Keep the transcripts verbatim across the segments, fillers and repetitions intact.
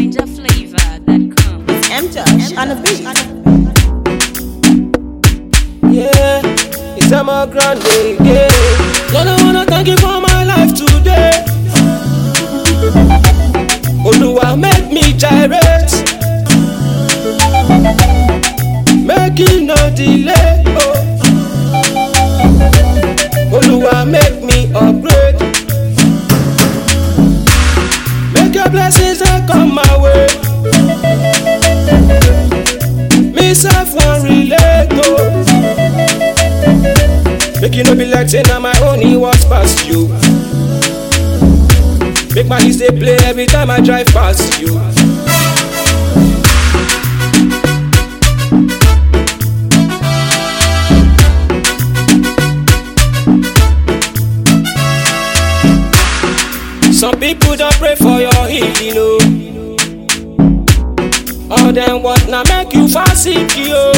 Ninja flavor that comes. It's M-Josh on the beat. Yeah, it's a more grande, yeah. Lord, I wanna thank you for my life today. Oluwa make me gyrate, make it no delay. Oh, Oluwa make me upgrade, make your blessings that come my way. Me self one relate, oh. Make you no be like saying I'm my own, he walks past you. Make my ears they play every time I drive past you. Some people don't pray for your healing, oh. All them what now make you fast sick, yo.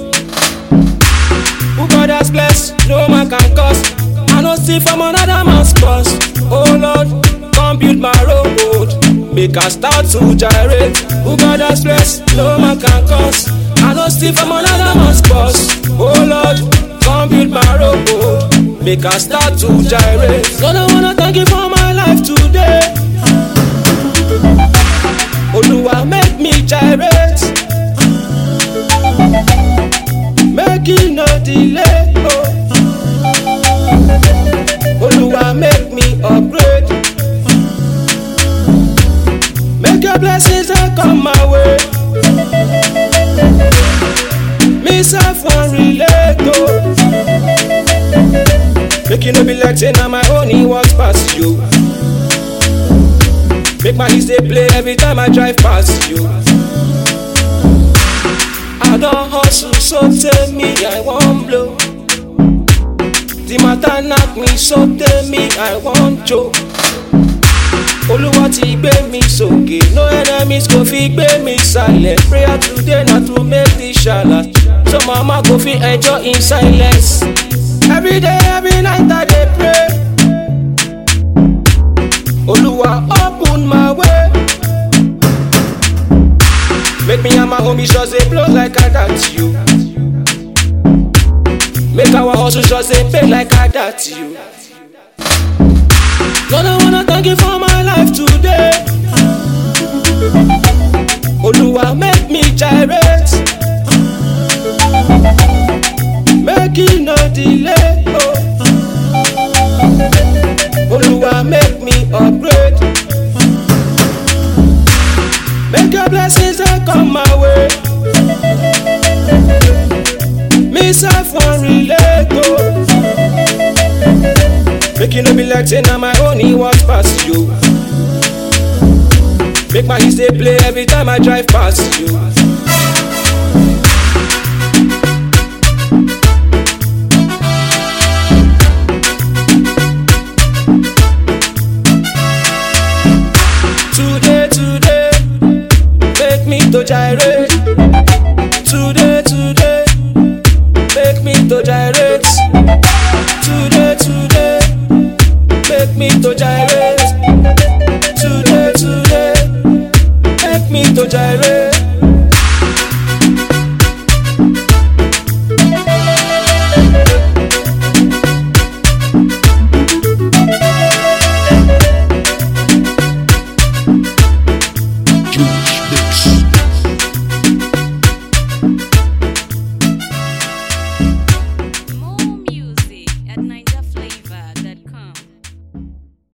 Who God has blessed, no man can curse. I don't steal from another man's purse. Oh Lord, come build my road, make us start to gyrate. Who God has blessed, no man can curse. I don't steal from another man's purse. Oh Lord, come build my road, make us start to gyrate. Lord, I wanna thank you for my life today. Oluwa make me gyrate, make it no delay. Oh, Oluwa make me upgrade, make your blessings that come my way. Me self one relate, oh. Make you no be like saying I'm my own, he walks past you. Make my ears they play every time I drive past you. I don't hustle, so tell me I won't blow. The matter knock me, so tell me I won't choke. Oluwa ti gbé mi sókè, no enemies go fit gbé mi silent. Prayer today not to make this shala, so mama go fit enjoy in silence. Every day, every night I dey pray. Oluwa open my way, make me and my homies just dey blow like I that you. Make our hustle just dey pay like I that you. Lord, I wanna thank you for my life today. Oluwa make me gyrate, make it no delay. Oh, Oluwa make me upgrade, make your blessings that come my way. Me self one relate, oh. Make you no be like saying I'm my own, he walks past you. Make my ears they play every time I drive past you. Today, today, make me to gyrate. Today, today, make me to gyrate. Today, today, make me to gyrate. Today, today, make me to gyrate. More music at Ninja.